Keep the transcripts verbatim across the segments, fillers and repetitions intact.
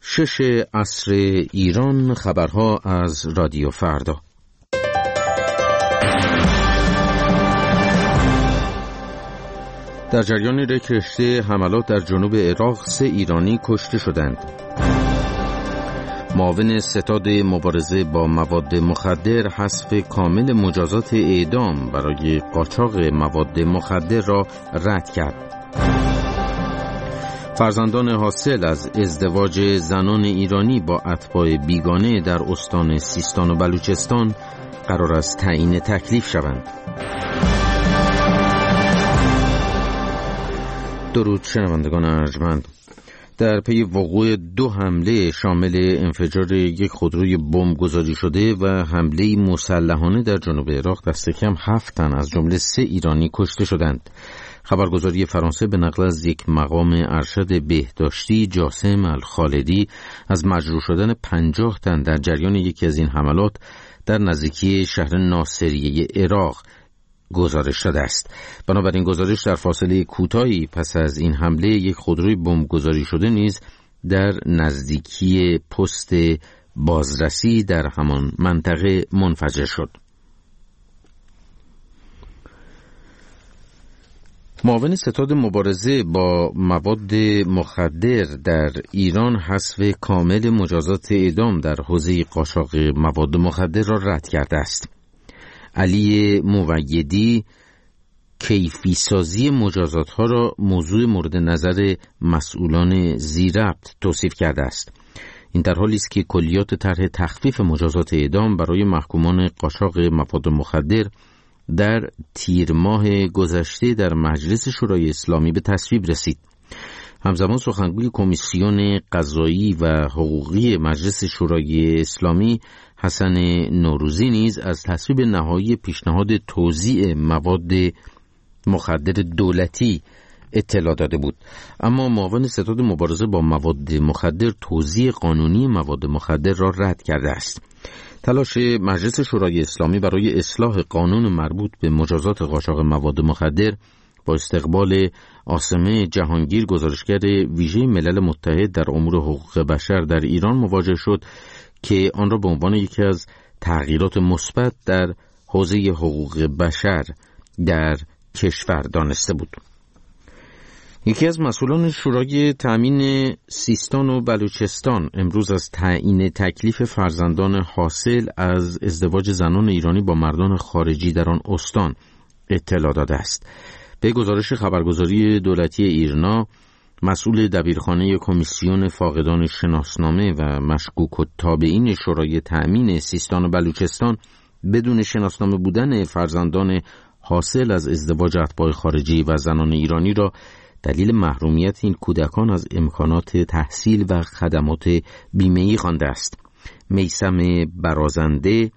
شش عصر ایران، خبرها از رادیو فردا. در جریان یک رشته حملات در جنوب عراق سه ایرانی کشته شدند. معاون ستاد مبارزه با مواد مخدر حذف کامل مجازات اعدام برای قاچاق مواد مخدر را رد کرد. فرزندان حاصل از ازدواج زنان ایرانی با اتباع بیگانه در استان سیستان و بلوچستان قرار است تعیین تکلیف شوند. درود شنوندگان ارجمند. در پی وقوع دو حمله شامل انفجار یک خودروی بمب گذاری شده و حمله مسلحانه در جنوب عراق دست کم هفت تن از جمله سه ایرانی کشته شدند. خبرگزاری فرانسه به نقل از یک مقام ارشد بهداشتی جاسم الخالدی از مجروح شدن پنجاه تن در جریان یکی از این حملات در نزدیکی شهر ناصریه عراق گزارش داده است. بنابراین گزارش در فاصله کوتاهی پس از این حمله یک خودروی بمب گذاری شده نیز در نزدیکی پست بازرسی در همان منطقه منفجر شد. معاون ستاد مبارزه با مواد مخدر در ایران حذف کامل مجازات اعدام در حوزه قاچاق مواد مخدر را رد کرده است. علی مویدی کیفی سازی مجازات ها را موضوع مورد نظر مسئولان ذی‌ربط توصیف کرده است. این در حالی است که کلیات طرح تخفیف مجازات اعدام برای محکومان قاچاق مواد مخدر در تیر ماه گذشته در مجلس شورای اسلامی به تصویب رسید. همزمان سخنگوی کمیسیون قضایی و حقوقی مجلس شورای اسلامی حسن نوروزی نیز از تصویب نهایی پیشنهاد توزیع مواد مخدر دولتی اطلاع داده بود. اما معاون ستاد مبارزه با مواد مخدر توزیع قانونی مواد مخدر را رد کرده است. تلاش مجلس شورای اسلامی برای اصلاح قانون مربوط به مجازات قاچاق مواد مخدر با استقبال عاصمه جهانگیر، گزارشگر ویژه ملل متحد در امور حقوق بشر در ایران مواجه شد که آن را به عنوان یکی از تغییرات مثبت در حوزه حقوق بشر در کشور دانسته بود. یکی از مسئولان شورای تأمین سیستان و بلوچستان امروز از تعیین تکلیف فرزندان حاصل از ازدواج زنان ایرانی با مردان خارجی در آن استان اطلاع داده است. به گزارش خبرگزاری دولتی ایرنا، مسئول دبیرخانه کمیسیون فاقدان شناسنامه و مشکوک التابعین شورای تأمین سیستان و بلوچستان بدون شناسنامه بودن فرزندان حاصل از ازدواج اتباع خارجی و زنان ایرانی را دلیل محرومیت این کودکان از امکانات تحصیل و خدمات بیمه‌ای خوانده است. میثم برازنده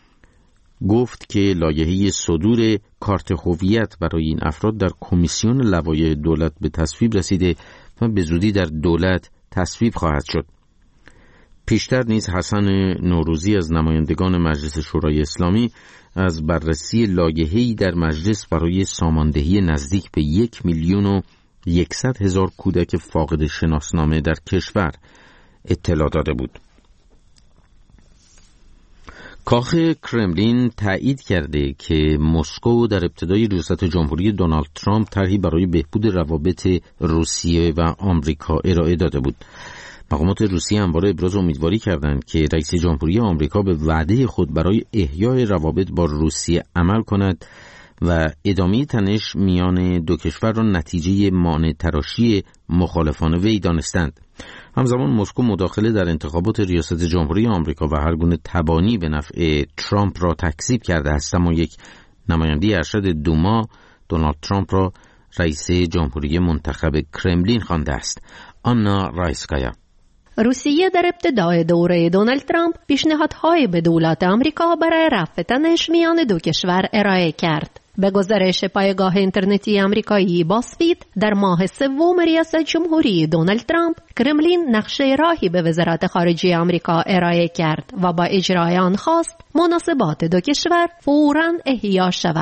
گفت که لایحه صدور کارت هویت برای این افراد در کمیسیون لوایح دولت به تصویب رسیده و به زودی در دولت تصویب خواهد شد. پیشتر نیز حسن نوروزی از نمایندگان مجلس شورای اسلامی از بررسی لایحه‌ای در مجلس برای ساماندهی نزدیک به یک میلیون و یکصد هزار کودک فاقد شناسنامه در کشور اطلاع داده بود. کاخ کرملین تایید کرده که مسکو در ابتدای ریاست جمهوری دونالد ترامپ طرحی برای بهبود روابط روسیه و آمریکا ارائه داده بود. مقامات روسیه همواره ابراز امیدواری کردند که رئیس جمهوری آمریکا به وعده خود برای احیای روابط با روسیه عمل کند و ادامه تنش میان دو کشور را نتیجه مانع تراشی مخالفان وی دانستند. همزمان مسکو مداخله در انتخابات ریاست جمهوری آمریکا و هر گونه تبانی به نفع ترامپ را تکذیب کرده است، اما یک نماینده ارشد دوما دونالد ترامپ را رئیس جمهوری منتخب کرملین خوانده است. آنا رایسکایا: روسیه در ابتدای دوره دونالد ترامپ پیشنهادهای به دولت آمریکا برای رفع تنش میان دو کشور ارائه کرد. به گزارش پایگاه اینترنتی آمریکایی بازفید، در ماه سوم ریاست جمهوری دونالد ترامپ، کرملین نقشه راهی به وزارت خارجه آمریکا ارائه کرد و با اجرای آن خواست مناسبات دو کشور فوراً احیا شود.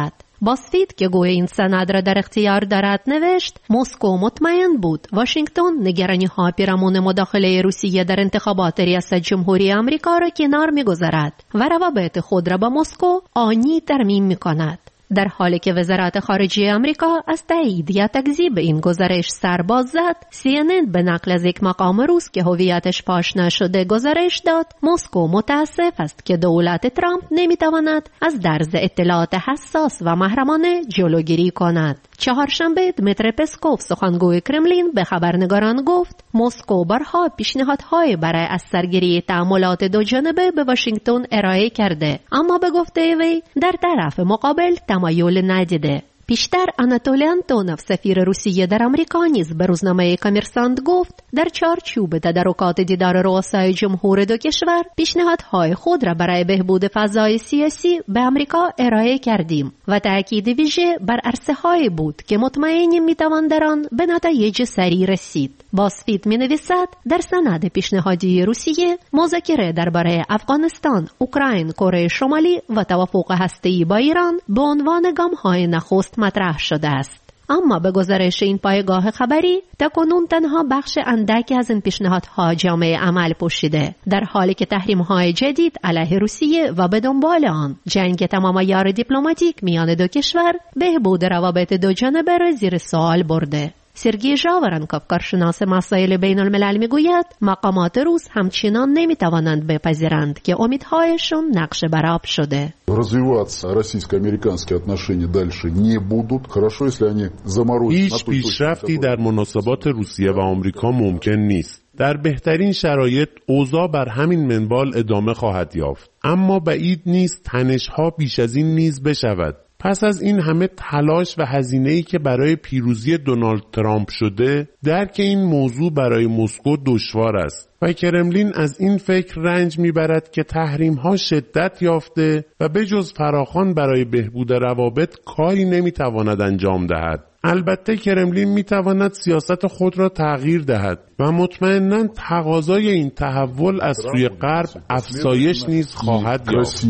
بازفید که گویا این سند را در اختیار دارد نوشت مسکو مطمئن بود واشنگتن نگرانی‌های پیرامون مداخله روسیه در انتخابات ریاست جمهوری آمریکا را کنار می‌گذارد و روابط خود را با مسکو آنی ترمیم می‌کند. در حالی که وزارت خارجه آمریکا از تایید یا تکذیب این گزارش سر باز زد، سی ان ان به نقل از یک مقام روس که هویتش پاش نشده گزارش داد مسکو متاسف است که دولت ترامپ نمیتواند از درز اطلاعات حساس و محرمانه جلوگیری کند. چهارشنبه دمیتری پسکوف سخنگوی کرملین به خبرنگاران گفت مسکو بارها پیشنهادهای برای از سرگیری تعاملات دو جانبه به واشنگتن ارائه کرده، اما به گفته وی در طرف مقابل تمایل ندیده. پیشتر آناتولی آنتونوف سفیر روسیه در آمریکا نیز به روزنامه کامرسانت گفت در چارچوب تدارکات دیدار رؤسای جمهور دو کشور پیشنهادهای خود را برای بهبود فضای سیاسی به آمریکا ارائه کردیم و تأکید ویژه بر عرصه‌هایی بود که مطمئنیم میتوان در آن به نتایج سریع رسید. بازفید می‌نویسد در سند پیشنهادی روسیه مذاکره درباره افغانستان، اوکراین، کره شمالی و توافق هسته‌ای با ایران به عنوان گام‌های نخست مطرح شده است. اما به گزارش این پایگاه خبری تاکنون تنها بخش اندکی از این پیشنهادها جامعه عمل پوشیده، در حالی که تحریم‌های جدید علیه روسیه و به دنبال آن جنگ تمام عیار دیپلماتیک میان دو کشور بهبود روابط دو جانبه را زیر سوال برده. سرگی ژاورنکوف کارشناس مسائل بین الملل میگوید مقامات روس همچنان نمیتوانند بپذیرند که امیدهایشون نقش برآب شده. Развиваться российско-американские отношения дальше не будут. Хорошо, если они заморозят. هیچ پیشرفتی در مناسبات روسیه و آمریکا ممکن نیست. در بهترین شرایط اوضاع بر همین منوال ادامه خواهد یافت، اما بعید نیست تنش‌ها بیش از این نیز بشود. پس از این همه تلاش و هزینه‌ای که برای پیروزی دونالد ترامپ شده، درک این موضوع برای مسکو دشوار است و کرملین از این فکر رنج میبرد که تحریم‌ها شدت یافته و بجز فراخوان برای بهبود روابط کاری نمیتواند انجام دهد. البته کرملین میتواند سیاست خود را تغییر دهد و مطمئناً تقاضای این تحول از سوی غرب افزایش نیز خواهد یافت.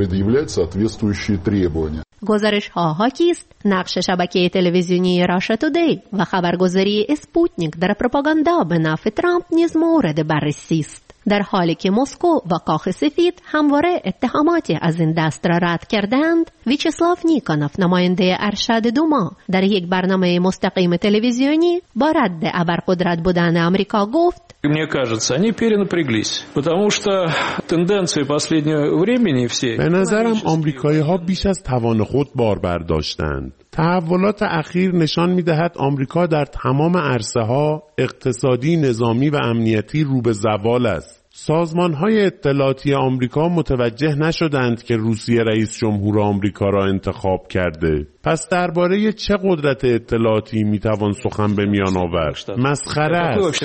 گزارش ها حاکی است نقش شبکه تلویزیونی راشا تودی و خبرگزاری اسپوتنیک در پروپاگاندا به نفع ترامپ نیز مورد بررسی است، در حالی که مسکو و کاخ سفید همواره اتهاماتی از این دست را رد کردند. ویچسلاو نیکانوف نماینده ارشد دوما در یک برنامه مستقیم تلویزیونی با رد ابرقدرت بودن آمریکا گفت Мне кажется, они перенапряглись, потому что тенденции последнего времени все. به نظرم آمریکایی‌ها بیش از توان خود بار برداشتند. تحولات اخیر نشان می‌دهد آمریکا در تمام عرصه‌ها اقتصادی، نظامی و امنیتی رو به زوال است. سازمان‌های اطلاعاتی آمریکا متوجه نشدند که روسیه رئیس جمهور آمریکا را انتخاب کرده. پس درباره چه قدرت اطلاعاتی میتوان سخن به میان آورد؟ مسخره است.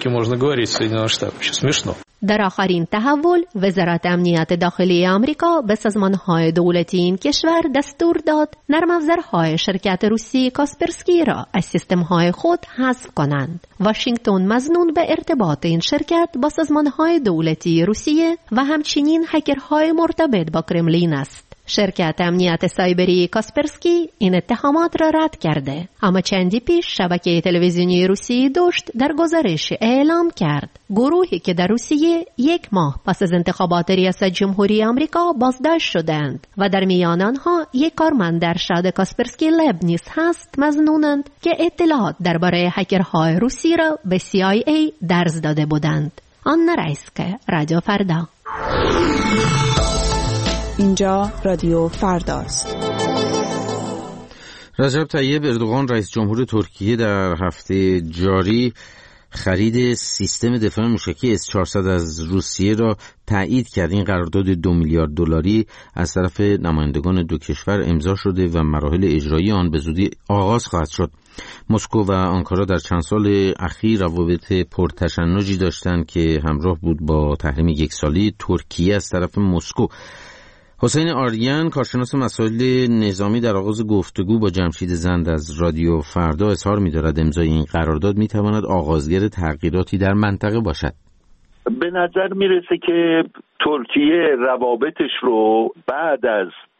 در آخرین تحول، وزارت امنیت داخلی آمریکا به سازمان‌های دولتی این کشور دستور داد نرم افزارهای شرکت روسی کاسپرسکی را از سیستم‌های خود حذف کنند. واشنگتن مظنون به ارتباط این شرکت با سازمان‌های دولتی روسیه و همچنین هکرهای مرتبط با کرملین است. شرکت امنیت سایبری کاسپرسکی این اتهامات را رد کرده، اما چندی پیش شبکه تلویزیونی روسی داشت در گزارش اعلام کرد گروهی که در روسیه یک ماه پس از انتخابات ریاست جمهوری آمریکا بازداشت شدند و در میان آنها یک کارمند ارشد کاسپرسکی لب نیز هست مظنونند که اطلاعات درباره هکرهای روسی را به سی آی ای درز داده بودند. آنا رایسکه، رادیو فردا. اینجا رادیو فرداست. رجب طیب اردوغان رئیس جمهور ترکیه در هفته جاری خرید سیستم دفاع موشکی اس چهارصد از روسیه را تایید کرد. این قرارداد دو میلیارد دلاری از طرف نمایندگان دو کشور امضا شده و مراحل اجرایی آن به زودی آغاز خواهد شد. مسکو و آنکارا در چند سال اخیر روابط پرتشنجی داشتند که همراه بود با تحریم یک ساله ترکیه از طرف مسکو. حسین آریان کارشناس مسائل نظامی در آغاز گفتگو با جمشید زند از رادیو فردا اظهار می‌دارد امضای این قرارداد می‌تواند آغازگر تغییراتی در منطقه باشد. به نظر میرسه که ترکیه روابطش رو بعد از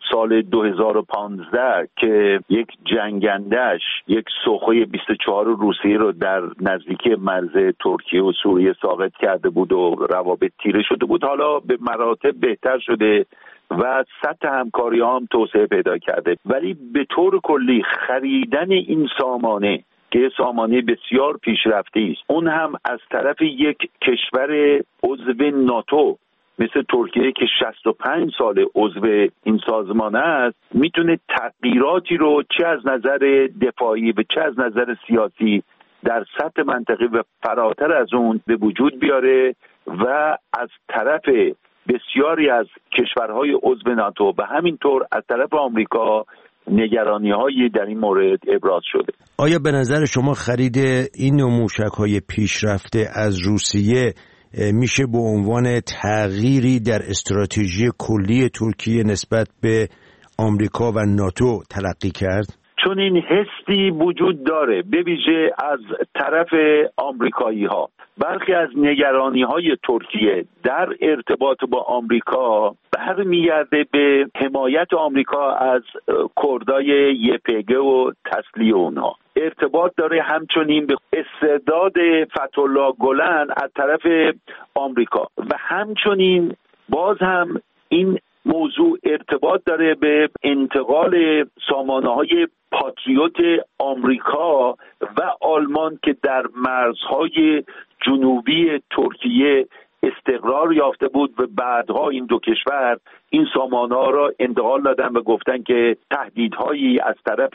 سال دو هزار و پانزده که یک جنگندش یک سوخوی بیست و چهار روسیه رو در نزدیکی مرز ترکیه و سوریه ساقط کرده بود و روابط تیره شده بود، حالا به مراتب بهتر شده و سطح همکاری هم توسعه پیدا کرده. ولی به طور کلی خریدن این سامانه که سامانه بسیار پیشرفته است، اون هم از طرف یک کشور عضو ناتو مثل ترکیه که شصت و پنج سال عضو این سازمان است، میتونه تغییراتی رو چه از نظر دفاعی و چه از نظر سیاسی در سطح منطقه و فراتر از اون به وجود بیاره و از طرف بسیاری از کشورهای عضو ناتو و همینطور از طرف آمریکا نگرانی‌هایی در این مورد ابراز شده. آیا به نظر شما خرید این نوع موشک‌های پیشرفته از روسیه میشه به عنوان تغییری در استراتژی کلی ترکیه نسبت به آمریکا و ناتو تلقی کرد؟ چون این حسی وجود داره به ویژه از طرف آمریکایی ها. برخی از نگرانی های ترکیه در ارتباط با آمریکا برمیگرده به حمایت آمریکا از کردای یه پی جی و تسلیح اونها. ارتباط داره همچنین به استعداد فتح‌الله گلن از طرف آمریکا و همچنین باز هم این موضوع ارتباط داره به انتقال سامانه‌های پاتریوت آمریکا و آلمان که در مرزهای جنوبی ترکیه استقرار یافته بود و بعدها این دو کشور این سامانه‌ها را انتقال دادن و گفتن که تهدیدهایی از طرف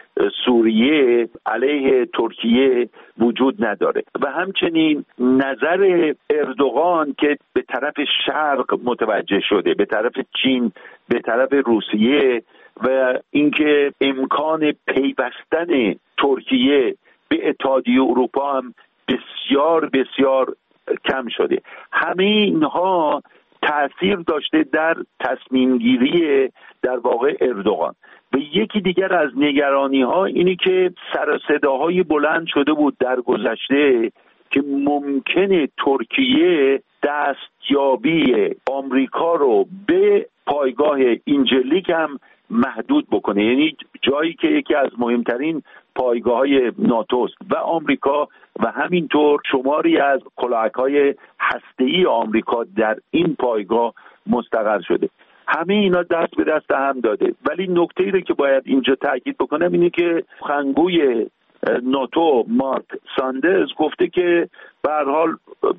سوریه علیه ترکیه وجود نداره. و همچنین نظر اردوغان که به طرف شرق متوجه شده، به طرف چین، به طرف روسیه و اینکه امکان پیوستن ترکیه به اتحادیه اروپا هم بسیار بسیار کم شده. همه اینها تأثیر داشته در تصمیم گیری در واقع اردوغان. و یکی دیگر از نگرانی ها اینی که سر و صداهای بلند شده بود در گذشته که ممکنه ترکیه دستیابی آمریکا رو به پایگاه اینجلیک هم محدود بکنه، یعنی جایی که یکی از مهمترین پایگاه‌های ناتوست و آمریکا و همینطور شماری از کلاهک‌های هسته‌ای آمریکا در این پایگاه مستقر شده. همه اینا دست به دست هم داده. ولی نکته‌ای رو که باید اینجا تاکید بکنم اینه که سخنگوی ناتو مارک ساندرز گفته که به هر حال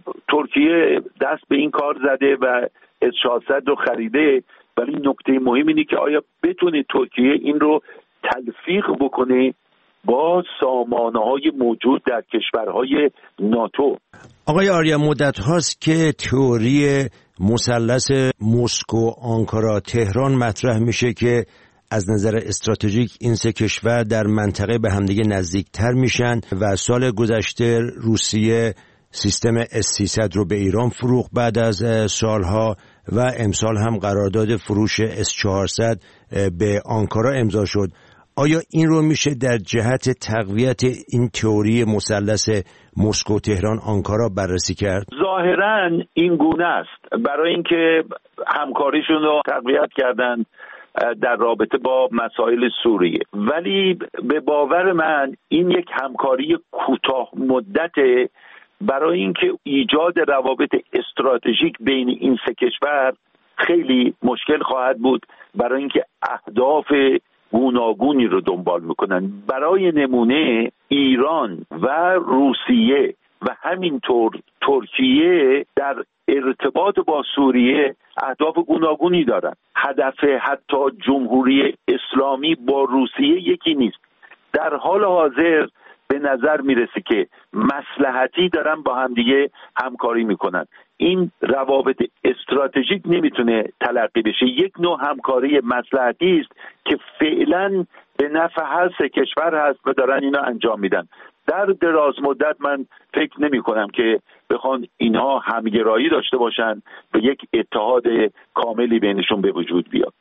ترکیه دست به این کار زده و اس ششصد رو خریده، ولی نکته مهم اینه که آیا بتونه ترکیه این رو تلفیق بکنه با سامانه‌های موجود در کشورهای ناتو. آقای آریا، مدت هاست که تئوری مثلث مسکو آنکارا تهران مطرح میشه که از نظر استراتژیک این سه کشور در منطقه به همدیگه نزدیکتر میشن و سال گذشته روسیه سیستم اس سیصد رو به ایران فروخت بعد از سالها و امسال هم قرارداد فروش اس چهارصد به آنکارا امضا شد. آیا این رو میشه در جهت تقویت این تئوری مثلث مسکو تهران آنکارا بررسی کرد؟ ظاهراً این گونه است، برای اینکه همکاریشون رو تقویت کردن در رابطه با مسائل سوریه. ولی به باور من این یک همکاری کوتاه مدته برای اینکه ایجاد روابط استراتژیک بین این سه کشور خیلی مشکل خواهد بود، برای اینکه اهداف گوناگونی رو دنبال میکنن. برای نمونه ایران و روسیه و همینطور ترکیه در ارتباط با سوریه اهداف گوناگونی دارن. هدف حتی جمهوری اسلامی با روسیه یکی نیست. در حال حاضر به نظر میرسه که مصلحتی دارن با همدیگه همکاری میکنن. این روابط استراتژیک نمیتونه تلقی بشه، یک نوع همکاری مصلحتی است که فعلا به نفع هر سه کشور هست و دارن اینا انجام میدن. در دراز مدت من فکر نمی کنم که بخوان اینها همگرایی داشته باشن و یک اتحاد کاملی بینشون به وجود بیاد.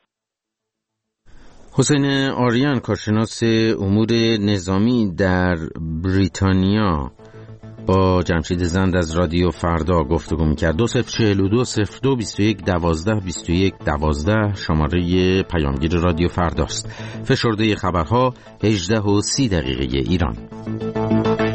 حسین آریان، کارشناس امور نظامی در بریتانیا، با جمشید زند از رادیو فردا گفتگو می‌کرد. دو صفر چهل و دو صفر دو بیست و یک دوازده بیست و یک دوازده شماره پیامگیر رادیو فرداست. فشرده خبرها هجده و سی دقیقه ایران.